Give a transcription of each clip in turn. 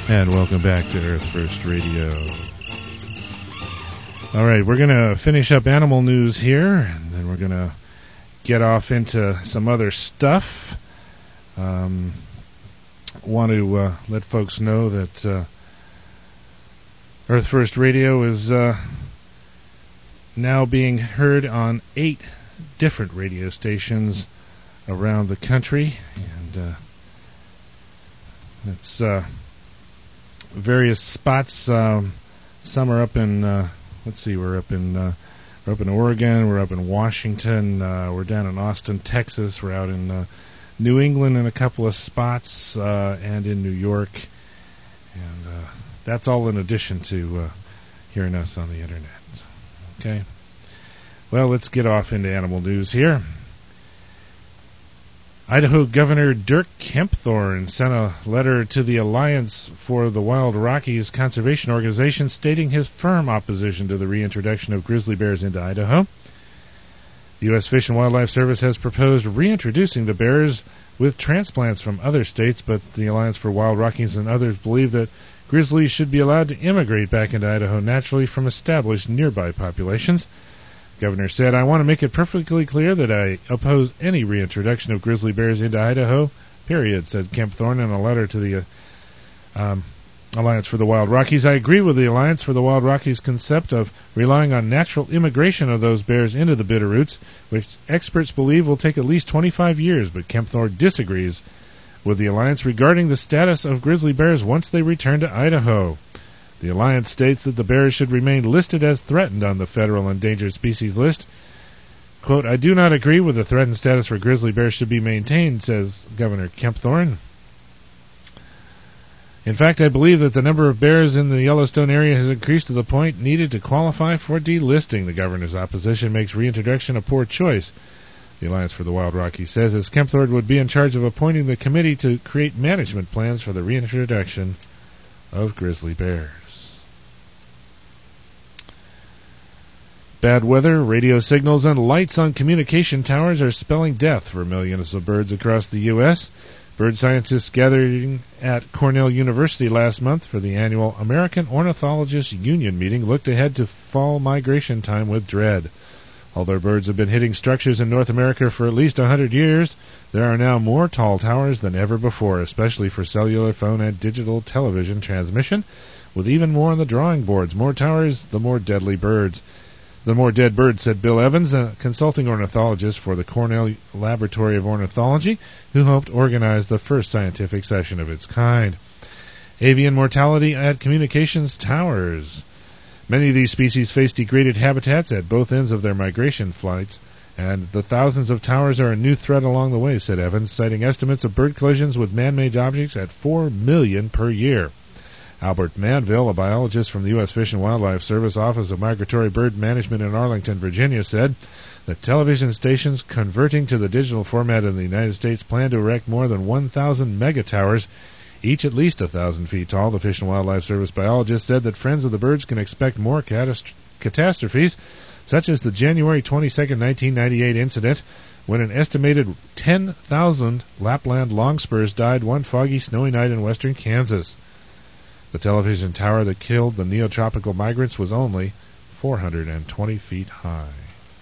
And welcome back to Earth First Radio. All right, we're going to finish up animal news here, and then we're going to get off into some other stuff. Want to let folks know that Earth First Radio is now being heard on 8 different radio stations around the country, and it's various spots. Some are up in we're up in Oregon, we're up in Washington, we're down in Austin, Texas, we're out in New England in a couple of spots, and in New York, and that's all in addition to hearing us on the internet. Okay, well, let's get off into animal news here. Idaho Governor Dirk Kempthorne sent a letter to the Alliance for the Wild Rockies Conservation Organization stating his firm opposition to the reintroduction of grizzly bears into Idaho. The U.S. Fish and Wildlife Service has proposed reintroducing the bears with transplants from other states, but the Alliance for Wild Rockies and others believe that grizzlies should be allowed to immigrate back into Idaho naturally from established nearby populations. The governor said, "I want to make it perfectly clear that I oppose any reintroduction of grizzly bears into Idaho, period," said Kempthorne in a letter to the Alliance for the Wild Rockies. "I agree with the Alliance for the Wild Rockies' concept of relying on natural immigration of those bears into the Bitterroots, which experts believe will take at least 25 years, but Kempthorne disagrees with the Alliance regarding the status of grizzly bears once they return to Idaho. The Alliance states that the bears should remain listed as threatened on the federal endangered species list. Quote, "I do not agree with the threatened status for grizzly bears should be maintained," says Governor Kempthorne. "In fact, I believe that the number of bears in the Yellowstone area has increased to the point needed to qualify for delisting. The governor's opposition makes reintroduction a poor choice," the Alliance for the Wild Rockies says, as Kempthorne would be in charge of appointing the committee to create management plans for the reintroduction of grizzly bears. Bad weather, radio signals, and lights on communication towers are spelling death for millions of birds across the U.S. Bird scientists gathering at Cornell University last month for the annual American Ornithologists Union meeting looked ahead to fall migration time with dread. Although birds have been hitting structures in North America for at least 100 years, there are now more tall towers than ever before, especially for cellular phone and digital television transmission, with even more on the drawing boards. More towers, the more deadly birds. "The more dead birds," said Bill Evans, a consulting ornithologist for the Cornell Laboratory of Ornithology, who helped organize the first scientific session of its kind. Avian mortality at communications towers. Many of these species face degraded habitats at both ends of their migration flights, and the thousands of towers are a new threat along the way, said Evans, citing estimates of bird collisions with man-made objects at 4 million per year. Albert Manville, a biologist from the U.S. Fish and Wildlife Service Office of Migratory Bird Management in Arlington, Virginia, said that television stations converting to the digital format in the United States plan to erect more than 1,000 megatowers, each at least 1,000 feet tall. The Fish and Wildlife Service biologist said that friends of the birds can expect more catastrophes, such as the January 22, 1998 incident, when an estimated 10,000 Lapland longspurs died one foggy, snowy night in western Kansas. The television tower that killed the neotropical migrants was only 420 feet high.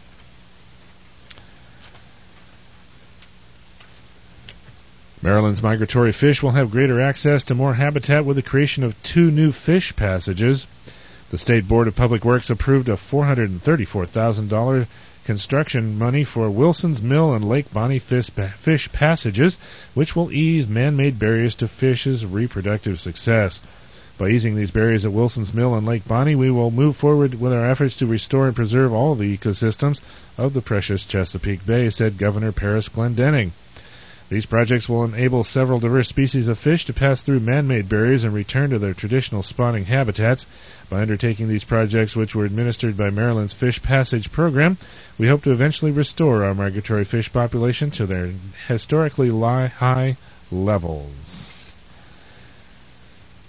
Maryland's migratory fish will have greater access to more habitat with the creation of 2 new fish passages. The State Board of Public Works approved a $434,000 construction money for Wilson's Mill and Lake Bonnie fish passages, which will ease man-made barriers to fish's reproductive success. By easing these barriers at Wilson's Mill and Lake Bonnie, we will move forward with our efforts to restore and preserve all the ecosystems of the precious Chesapeake Bay, said Governor Paris Glendening. These projects will enable several diverse species of fish to pass through man-made barriers and return to their traditional spawning habitats. By undertaking these projects, which were administered by Maryland's Fish Passage Program, we hope to eventually restore our migratory fish population to their historically high levels.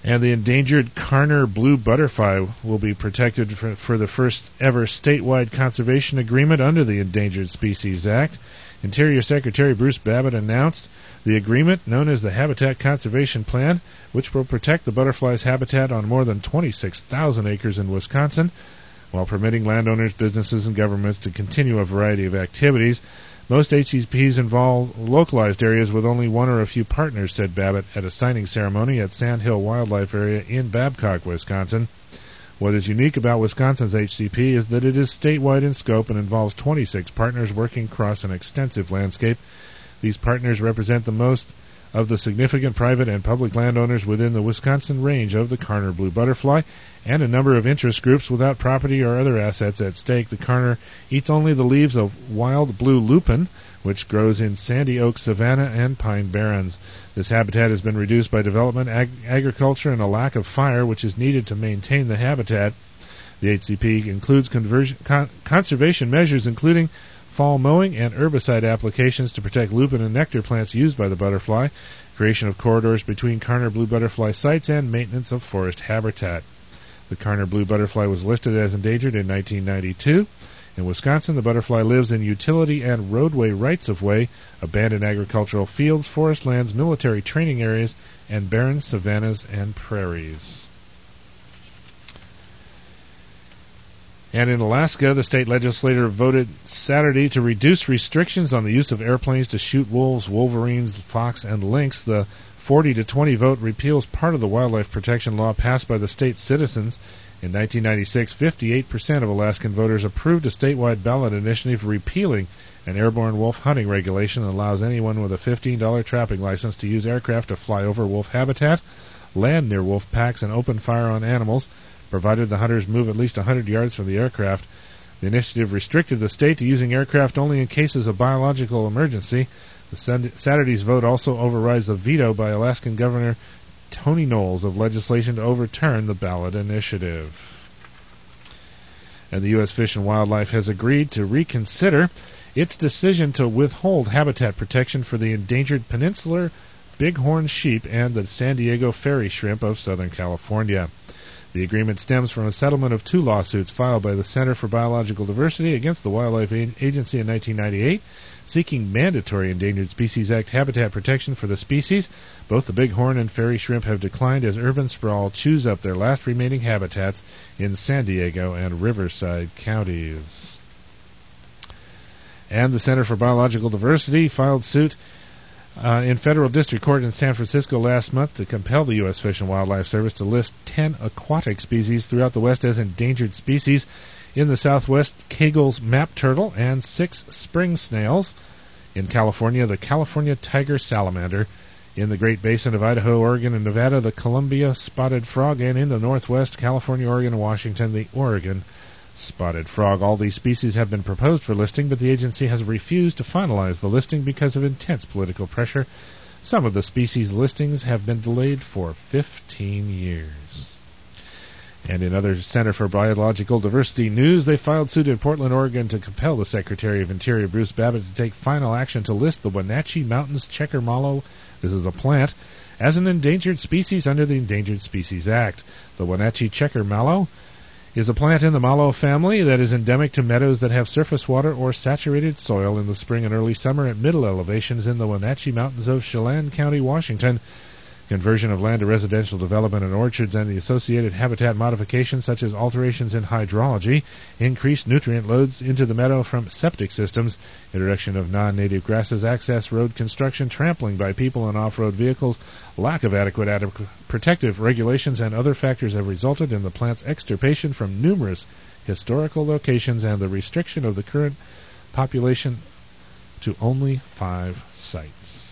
And the endangered Karner blue butterfly will be protected for the first ever statewide conservation agreement under the Endangered Species Act. Interior Secretary Bruce Babbitt announced the agreement, known as the Habitat Conservation Plan, which will protect the butterfly's habitat on more than 26,000 acres in Wisconsin, while permitting landowners, businesses, and governments to continue a variety of activities. Most HCPs involve localized areas with only one or a few partners, said Babbitt at a signing ceremony at Sand Hill Wildlife Area in Babcock, Wisconsin. What is unique about Wisconsin's HCP is that it is statewide in scope and involves 26 partners working across an extensive landscape. These partners represent the most of the significant private and public landowners within the Wisconsin range of the Karner blue butterfly, and a number of interest groups without property or other assets at stake. The Karner eats only the leaves of wild blue lupin, which grows in sandy oak savanna and pine barrens. This habitat has been reduced by development, agriculture, and a lack of fire, which is needed to maintain the habitat. The HCP includes conservation measures, including fall mowing and herbicide applications to protect lupin and nectar plants used by the butterfly, creation of corridors between Karner blue butterfly sites, and maintenance of forest habitat. The Karner blue butterfly was listed as endangered in 1992. In Wisconsin, the butterfly lives in utility and roadway rights-of-way, abandoned agricultural fields, forest lands, military training areas, and barren savannas and prairies. And in Alaska, the state legislature voted Saturday to reduce restrictions on the use of airplanes to shoot wolves, wolverines, fox, and lynx. The 40-20 vote repeals part of the wildlife protection law passed by the state's citizens. In 1996, 58% of Alaskan voters approved a statewide ballot initiative repealing an airborne wolf hunting regulation that allows anyone with a $15 trapping license to use aircraft to fly over wolf habitat, land near wolf packs, and open fire on animals, provided the hunters move at least 100 yards from the aircraft. The initiative restricted the state to using aircraft only in cases of biological emergency. Saturday's vote also overrides the veto by Alaskan Governor Tony Knowles of legislation to overturn the ballot initiative. And the U.S. Fish and Wildlife has agreed to reconsider its decision to withhold habitat protection for the endangered peninsular bighorn sheep and the San Diego fairy shrimp of Southern California. The agreement stems from a settlement of two lawsuits filed by the Center for Biological Diversity against the Wildlife Agency in 1998, seeking mandatory Endangered Species Act habitat protection for the species. Both the bighorn and fairy shrimp have declined as urban sprawl chews up their last remaining habitats in San Diego and Riverside counties. And the Center for Biological Diversity filed suit in federal district court in San Francisco last month to compel the U.S. Fish and Wildlife Service to list 10 aquatic species throughout the West as endangered species. In the Southwest, Kegel's map turtle and 6 spring snails. In California, the California tiger salamander. In the Great Basin of Idaho, Oregon, and Nevada, the Columbia spotted frog. And in the Northwest, California, Oregon, and Washington, the Oregon spotted frog. All these species have been proposed for listing, but the agency has refused to finalize the listing because of intense political pressure. Some of the species listings have been delayed for 15 years. And in other Center for Biological Diversity news, they filed suit in Portland, Oregon to compel the Secretary of Interior, Bruce Babbitt, to take final action to list the Wenatchee Mountains checker mallow, this is a plant, as an endangered species under the Endangered Species Act. The Wenatchee checker mallow is a plant in the mallow family that is endemic to meadows that have surface water or saturated soil in the spring and early summer at middle elevations in the Wenatchee Mountains of Chelan County, Washington. Conversion of land to residential development and orchards and the associated habitat modifications such as alterations in hydrology, increased nutrient loads into the meadow from septic systems, introduction of non-native grasses, access road construction, trampling by people and off-road vehicles, lack of adequate protective regulations, and other factors have resulted in the plant's extirpation from numerous historical locations and the restriction of the current population to only 5 sites.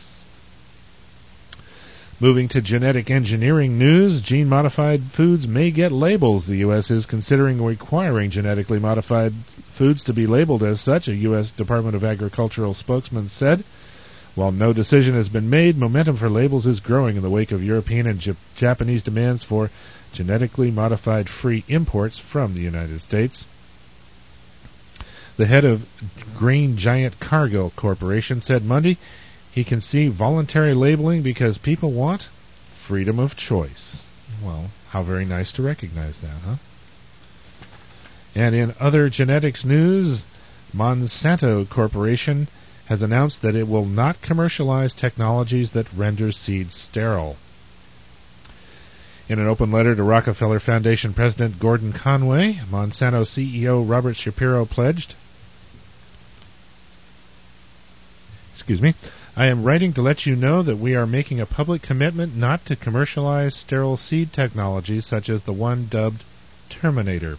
Moving to genetic engineering news, gene-modified foods may get labels. The U.S. is considering requiring genetically modified foods to be labeled as such, a U.S. Department of Agricultural spokesman said. While no decision has been made, momentum for labels is growing in the wake of European and Japanese demands for genetically modified free imports from the United States. The head of grain giant Cargill Corporation said Monday he can see voluntary labeling because people want freedom of choice. Well, how very nice to recognize that, huh? And in other genetics news, Monsanto Corporation has announced that it will not commercialize technologies that render seeds sterile. In an open letter to Rockefeller Foundation President Gordon Conway, Monsanto CEO Robert Shapiro pledged, I am writing to let you know that we are making a public commitment not to commercialize sterile seed technologies such as the one dubbed Terminator.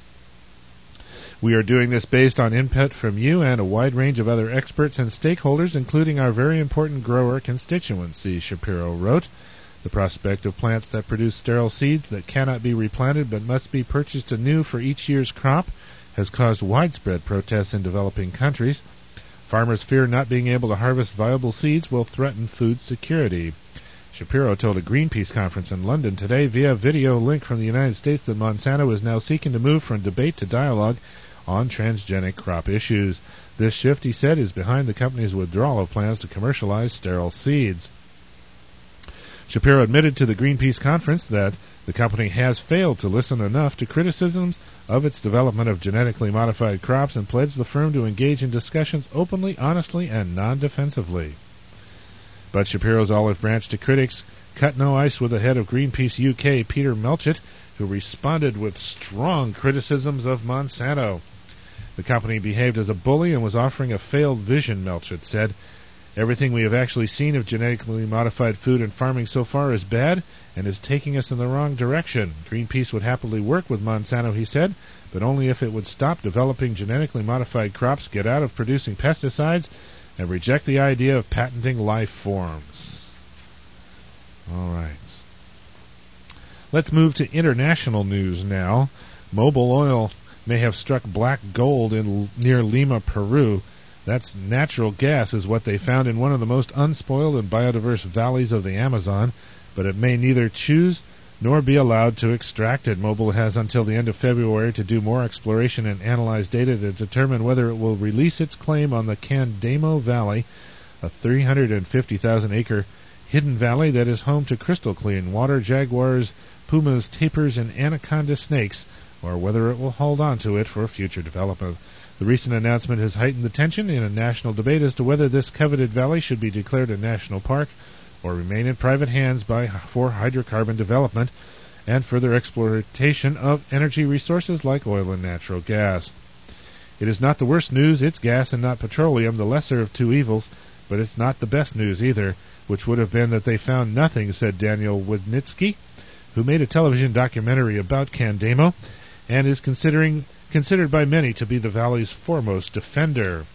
We are doing this based on input from you and a wide range of other experts and stakeholders, including our very important grower constituency, Shapiro wrote. The prospect of plants that produce sterile seeds that cannot be replanted but must be purchased anew for each year's crop has caused widespread protests in developing countries. Farmers fear not being able to harvest viable seeds will threaten food security. Shapiro told a Greenpeace conference in London today via video link from the United States that Monsanto is now seeking to move from debate to dialogue on transgenic crop issues. This shift, he said, is behind the company's withdrawal of plans to commercialize sterile seeds. Shapiro admitted to the Greenpeace conference that the company has failed to listen enough to criticisms of its development of genetically modified crops and pledged the firm to engage in discussions openly, honestly, and non-defensively. But Shapiro's olive branch to critics cut no ice with the head of Greenpeace UK, Peter Melchett, who responded with strong criticisms of Monsanto. The company behaved as a bully and was offering a failed vision, Melchett said. Everything we have actually seen of genetically modified food and farming so far is bad and is taking us in the wrong direction. Greenpeace would happily work with Monsanto, he said, but only if it would stop developing genetically modified crops, get out of producing pesticides, and reject the idea of patenting life forms. All right. Let's move to international news now. Mobil oil may have struck black gold near Lima, Peru. That's natural gas is what they found in one of the most unspoiled and biodiverse valleys of the Amazon, but it may neither choose nor be allowed to extract it. Mobil has until the end of February to do more exploration and analyze data to determine whether it will release its claim on the Candamo Valley, a 350,000-acre hidden valley that is home to crystal clean water, jaguars, pumas, tapirs, and anaconda snakes, or whether it will hold on to it for future development. The recent announcement has heightened the tension in a national debate as to whether this coveted valley should be declared a national park or remain in private hands for hydrocarbon development and further exploitation of energy resources like oil and natural gas. It is not the worst news, it's gas and not petroleum, the lesser of two evils, but it's not the best news either, which would have been that they found nothing, said Daniel Wisniewski, who made a television documentary about Candamo and is considered by many to be the valley's foremost defender.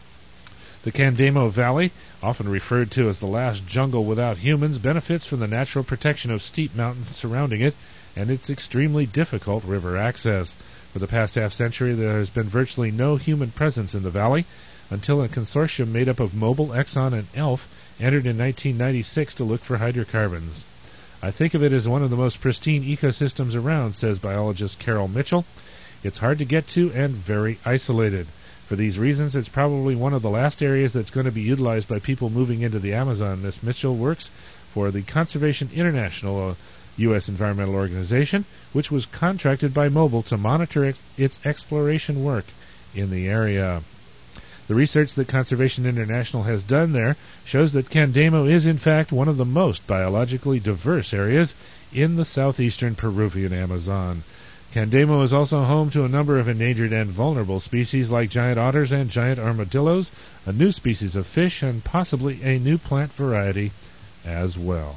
The Candamo Valley, often referred to as the last jungle without humans, benefits from the natural protection of steep mountains surrounding it and its extremely difficult river access. For the past half-century, there has been virtually no human presence in the valley until a consortium made up of Mobil, Exxon, and ELF entered in 1996 to look for hydrocarbons. I think of it as one of the most pristine ecosystems around, says biologist Carol Mitchell. It's hard to get to and very isolated. For these reasons, it's probably one of the last areas that's going to be utilized by people moving into the Amazon. Ms. Mitchell works for the Conservation International, a U.S. environmental organization, which was contracted by Mobil to monitor its exploration work in the area. The research that Conservation International has done there shows that Candamo is, in fact, one of the most biologically diverse areas in the southeastern Peruvian Amazon. Candamo is also home to a number of endangered and vulnerable species like giant otters and giant armadillos, a new species of fish, and possibly a new plant variety as well.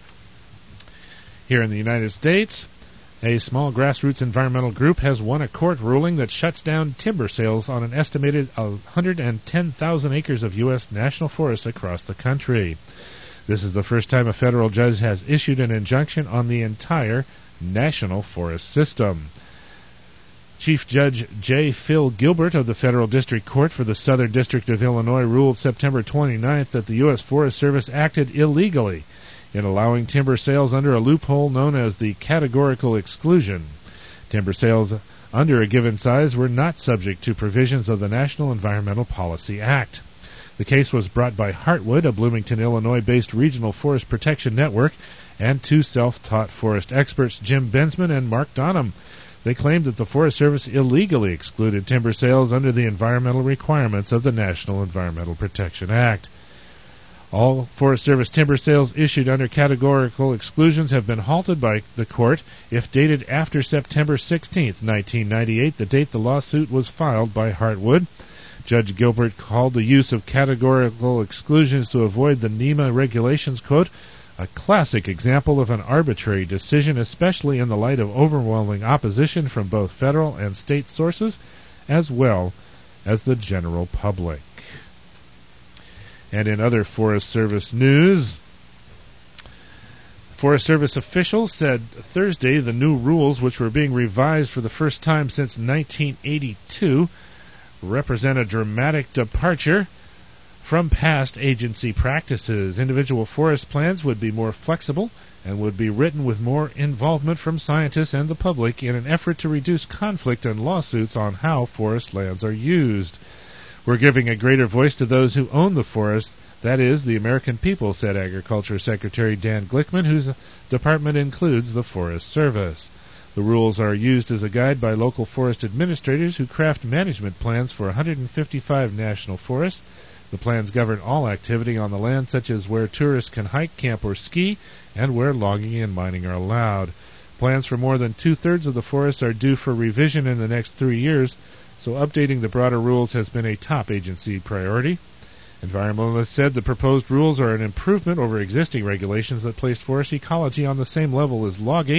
Here in the United States, a small grassroots environmental group has won a court ruling that shuts down timber sales on an estimated 110,000 acres of U.S. national forests across the country. This is the first time a federal judge has issued an injunction on the entire national forest system. Chief Judge J. Phil Gilbert of the Federal District Court for the Southern District of Illinois ruled September 29th that the U.S. Forest Service acted illegally in allowing timber sales under a loophole known as the categorical exclusion. Timber sales under a given size were not subject to provisions of the National Environmental Policy Act. The case was brought by Heartwood, a Bloomington, Illinois-based regional forest protection network, and two self-taught forest experts, Jim Bensman and Mark Donham. They claimed that the Forest Service illegally excluded timber sales under the environmental requirements of the National Environmental Protection Act. All Forest Service timber sales issued under categorical exclusions have been halted by the court if dated after September 16, 1998, the date the lawsuit was filed by Heartwood. Judge Gilbert called the use of categorical exclusions to avoid the NEMA regulations, quote, a classic example of an arbitrary decision, especially in the light of overwhelming opposition from both federal and state sources, as well as the general public. And in other Forest Service news, Forest Service officials said Thursday the new rules, which were being revised for the first time since 1982, represent a dramatic departure from past agency practices. Individual forest plans would be more flexible and would be written with more involvement from scientists and the public in an effort to reduce conflict and lawsuits on how forest lands are used. We're giving a greater voice to those who own the forest, that is, the American people, said Agriculture Secretary Dan Glickman, whose department includes the Forest Service. The rules are used as a guide by local forest administrators who craft management plans for 155 national forests. The plans govern all activity on the land, such as where tourists can hike, camp, or ski, and where logging and mining are allowed. Plans for more than two-thirds of the forests are due for revision in the next 3 years, so updating the broader rules has been a top agency priority. Environmentalists said the proposed rules are an improvement over existing regulations that placed forest ecology on the same level as logging,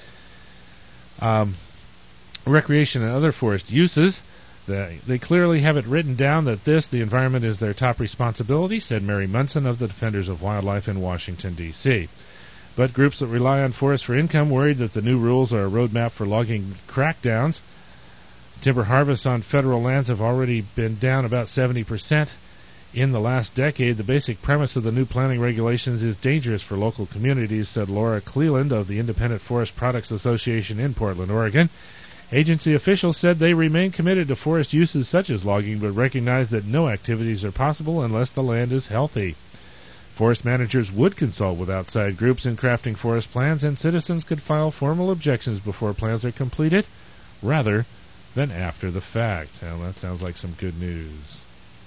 recreation, and other forest uses. They clearly have it written down that the environment, is their top responsibility, said Mary Munson of the Defenders of Wildlife in Washington, D.C. But groups that rely on forests for income worried that the new rules are a roadmap for logging crackdowns. Timber harvests on federal lands have already been down about 70% in the last decade. The basic premise of the new planning regulations is dangerous for local communities, said Laura Cleland of the Independent Forest Products Association in Portland, Oregon. Agency officials said they remain committed to forest uses such as logging, but recognize that no activities are possible unless the land is healthy. Forest managers would consult with outside groups in crafting forest plans, and citizens could file formal objections before plans are completed, rather than after the fact. Well, that sounds like some good news.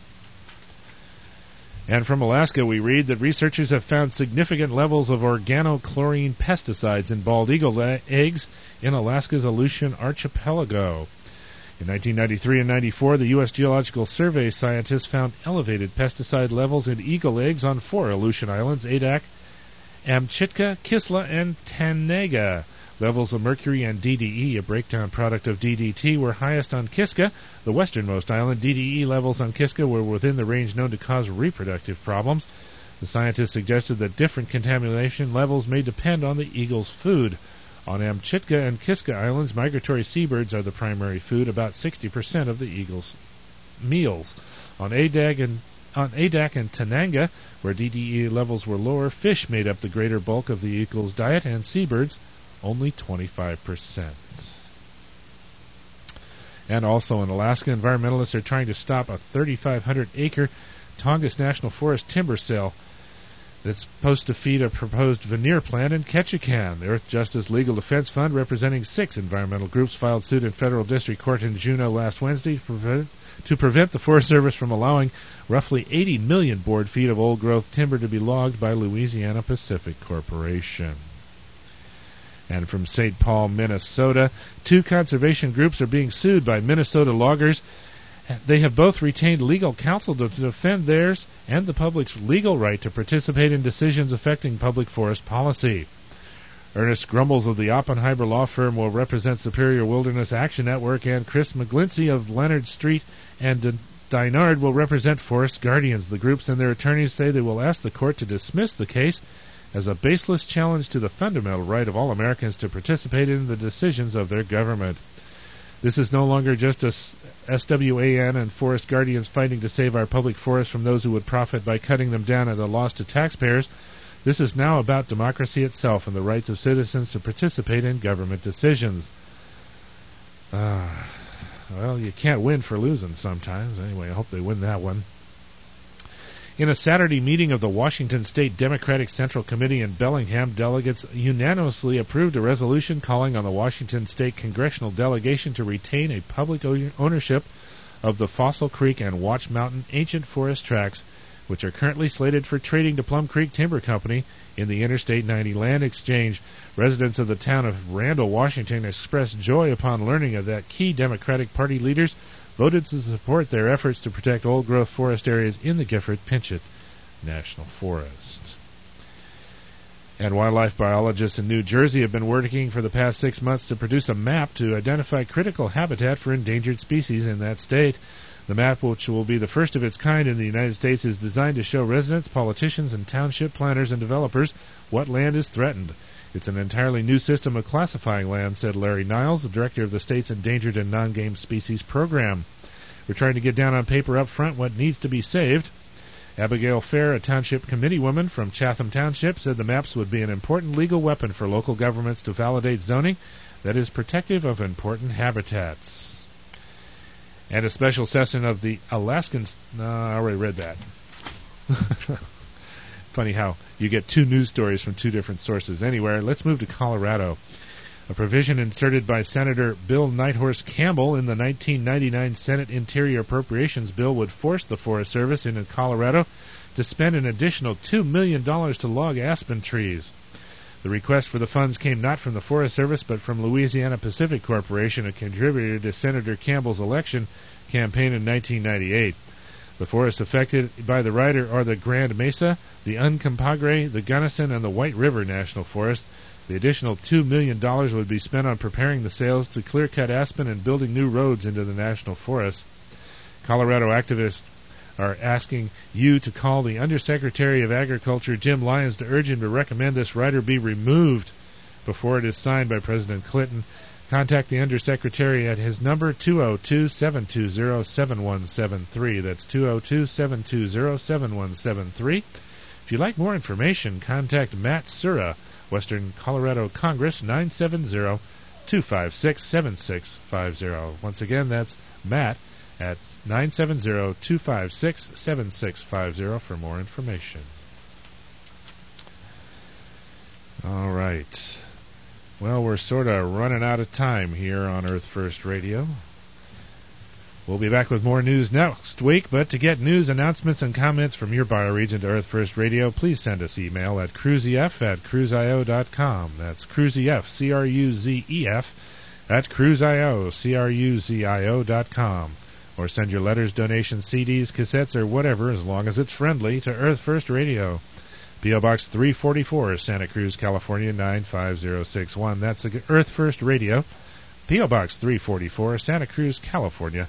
And from Alaska, we read that researchers have found significant levels of organochlorine pesticides in bald eagle eggs in Alaska's Aleutian Archipelago. In 1993 and 94, the U.S. Geological Survey scientists found elevated pesticide levels in eagle eggs on 4 Aleutian islands, Adak, Amchitka, Kisla, and Tanaga. Levels of mercury and DDE, a breakdown product of DDT, were highest on Kiska, the westernmost island. DDE levels on Kiska were within the range known to cause reproductive problems. The scientists suggested that different contamination levels may depend on the eagle's food. On Amchitka and Kiska Islands, migratory seabirds are the primary food, about 60% of the eagle's meals. On Adak and Tananga, where DDE levels were lower, fish made up the greater bulk of the eagle's diet, and seabirds only 25%. And also in Alaska, environmentalists are trying to stop a 3,500-acre Tongass National Forest timber sale that's supposed to feed a proposed veneer plant in Ketchikan. The Earth Justice Legal Defense Fund, representing 6 environmental groups, filed suit in federal district court in Juneau last Wednesday to prevent the Forest Service from allowing roughly 80 million board feet of old-growth timber to be logged by Louisiana Pacific Corporation. And from St. Paul, Minnesota, 2 conservation groups are being sued by Minnesota loggers. They have both retained legal counsel to defend theirs and the public's legal right to participate in decisions affecting public forest policy. Ernest Grumbles of the Oppenheimer law firm will represent Superior Wilderness Action Network, and Chris McGlincy of Leonard Street and Dinard will represent Forest Guardians. The groups and their attorneys say they will ask the court to dismiss the case as a baseless challenge to the fundamental right of all Americans to participate in the decisions of their government. This is no longer just a SWAN and Forest Guardians fighting to save our public forests from those who would profit by cutting them down at a loss to taxpayers. This is now about democracy itself and the rights of citizens to participate in government decisions. Well, you can't win for losing sometimes. Anyway, I hope they win that one. In a Saturday meeting of the Washington State Democratic Central Committee in Bellingham, delegates unanimously approved a resolution calling on the Washington State Congressional Delegation to retain a public ownership of the Fossil Creek and Watch Mountain ancient forest tracts, which are currently slated for trading to Plum Creek Timber Company in the Interstate 90 land exchange. Residents of the town of Randall, Washington, expressed joy upon learning of that key Democratic Party leaders voted to support their efforts to protect old-growth forest areas in the Gifford-Pinchot National Forest. And wildlife biologists in New Jersey have been working for the past 6 months to produce a map to identify critical habitat for endangered species in that state. The map, which will be the first of its kind in the United States, is designed to show residents, politicians, and township planners and developers what land is threatened. It's an entirely new system of classifying land, said Larry Niles, the director of the state's Endangered and Non-Game Species Program. We're trying to get down on paper up front what needs to be saved. Abigail Fair, a township committee woman from Chatham Township, said the maps would be an important legal weapon for local governments to validate zoning that is protective of important habitats. And a special session of the Alaskan... I already read that. Funny how you get two news stories from two different sources. Anyway, let's move to Colorado. A provision inserted by Senator Bill Nighthorse Campbell in the 1999 Senate Interior Appropriations Bill would force the Forest Service in Colorado to spend an additional $2 million to log aspen trees. The request for the funds came not from the Forest Service, but from Louisiana Pacific Corporation, a contributor to Senator Campbell's election campaign in 1998. The forests affected by the rider are the Grand Mesa, the Uncompahgre, the Gunnison, and the White River National Forest. The additional $2 million would be spent on preparing the sales to clear-cut aspen and building new roads into the national forest. Colorado activists are asking you to call the Undersecretary of Agriculture, Jim Lyons, to urge him to recommend this rider be removed before it is signed by President Clinton. Contact the Undersecretary at his number, 202-720-7173. That's 202-720-7173. If you'd like more information, contact Matt Sura, Western Colorado Congress, 970-256-7650. Once again, that's Matt at 970-256-7650 for more information. All right. Well, we're sort of running out of time here on Earth First Radio. We'll be back with more news next week, but to get news, announcements, and comments from your bioregion to Earth First Radio, please send us email at cruzef@cruzio.com. That's cruzef, C-R-U-Z-E-F, at cruzio, C-R-U-Z-I-O.com. Or send your letters, donations, CDs, cassettes, or whatever, as long as it's friendly, to Earth First Radio. P.O. Box 344, Santa Cruz, California, 95061. That's Earth First Radio. P.O. Box 344, Santa Cruz, California,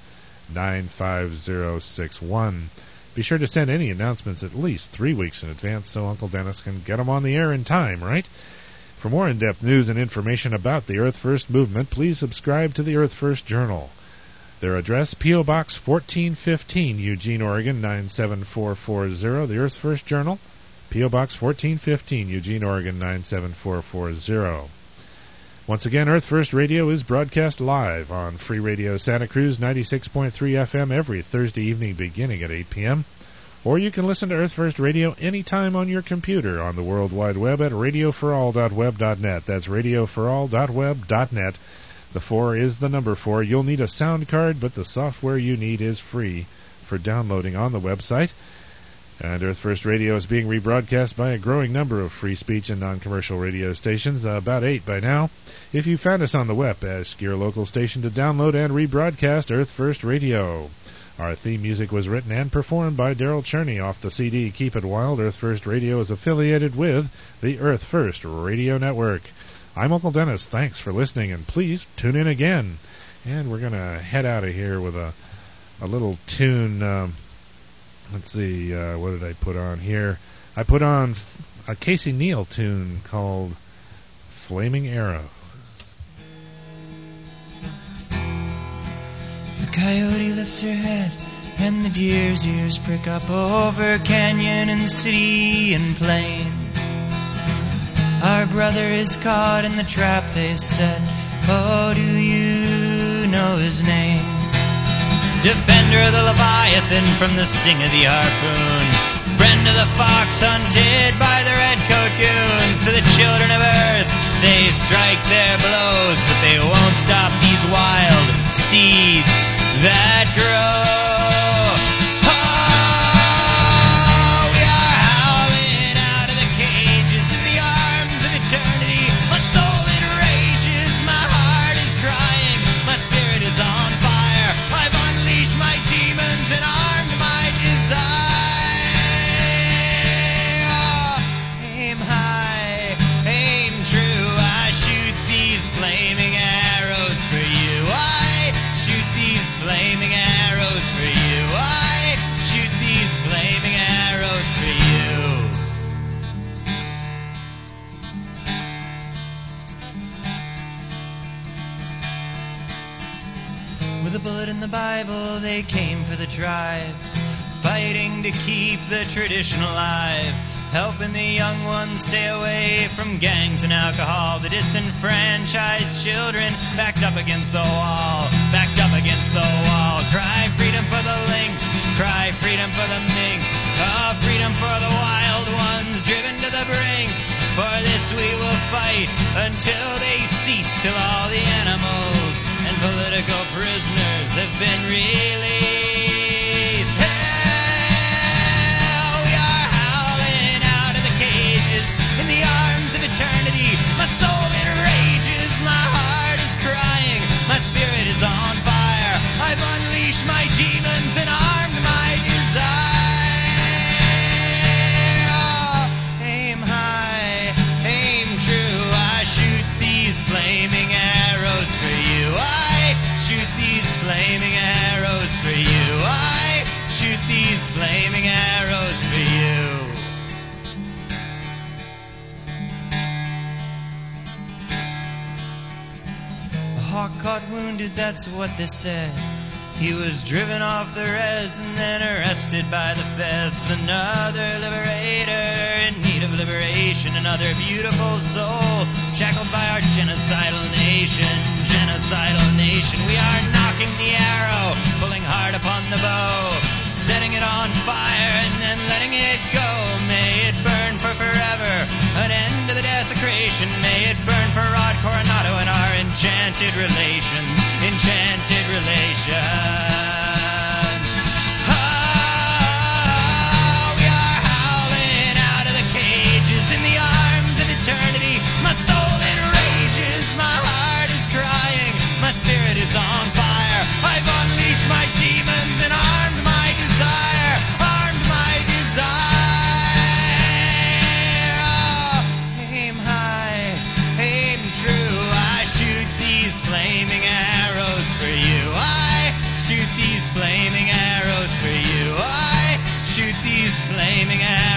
95061. Be sure to send any announcements at least 3 weeks in advance so Uncle Dennis can get them on the air in time, right? For more in-depth news and information about the Earth First movement, please subscribe to the Earth First Journal. Their address, P.O. Box 1415, Eugene, Oregon, 97440. The Earth First Journal, P.O. Box 1415, Eugene, Oregon, 97440. Once again, Earth First Radio is broadcast live on Free Radio Santa Cruz 96.3 FM every Thursday evening beginning at 8 p.m. Or you can listen to Earth First Radio anytime on your computer on the World Wide Web at radioforall.web.net. That's radioforall.web.net. The 4 is the number 4. You'll need a sound card, but the software you need is free for downloading on the website. And Earth First Radio is being rebroadcast by a growing number of free speech and non-commercial radio stations, about 8 by now. If you found us on the web, ask your local station to download and rebroadcast Earth First Radio. Our theme music was written and performed by Daryl Cherney off the CD Keep It Wild. Earth First Radio is affiliated with the Earth First Radio Network. I'm Uncle Dennis. Thanks for listening, and please tune in again. And we're going to head out of here with a little tune. Let's see, what did I put on here? I put on a Casey Neal tune called Flaming Arrows. The coyote lifts her head, and the deer's ears prick up over canyon and city and plain. Our brother is caught in the trap they set. Oh, do you know his name? defender of the Leviathan from the sting of the harpoon, friend of the fox hunted by the redcoat goons. To the children of earth they strike their blows, but they won't stop these wild seeds that grow. They came for the tribes, fighting to keep the tradition alive, helping the young ones stay away from gangs and alcohol. The disenfranchised children backed up against the wall, backed up against the wall. Cry freedom for the lynx, cry freedom for the mink, freedom for the wild ones driven to the brink. For this we will fight until they cease, till all the animals and political prisoners have been released. Hell, we are howling out of the cages in the arms of eternity. My soul it rages, my heart is crying, my spirit is on fire. I've unleashed my demons and armed my desire. Aim high, aim true, I shoot these flaming arrows for you. I shoot these flaming arrows for you. I shoot these flaming arrows for you. A hawk caught wounded, that's what they said. He was driven off the res and then arrested by the feds. Another liberator in need of liberation, another beautiful soul shackled by our genocidal nation. Genocidal nation, we are knocking the arrow, pulling hard upon the bow, setting it on fire and then letting it go. May it burn for forever, an end to the desecration. May it burn for Rod Coronado and our enchanted relations. Enchanted relations. Oh, we are howling out of the cages in the arms of eternity. My soul it rages, my heart is crying, my spirit is on fire. I've unleashed my demons and armed my desire. Armed my desire. Oh, aim high, aim true, I shoot these flaming arrows for you. I shoot these flaming arrows for you. I shoot these flaming arrows.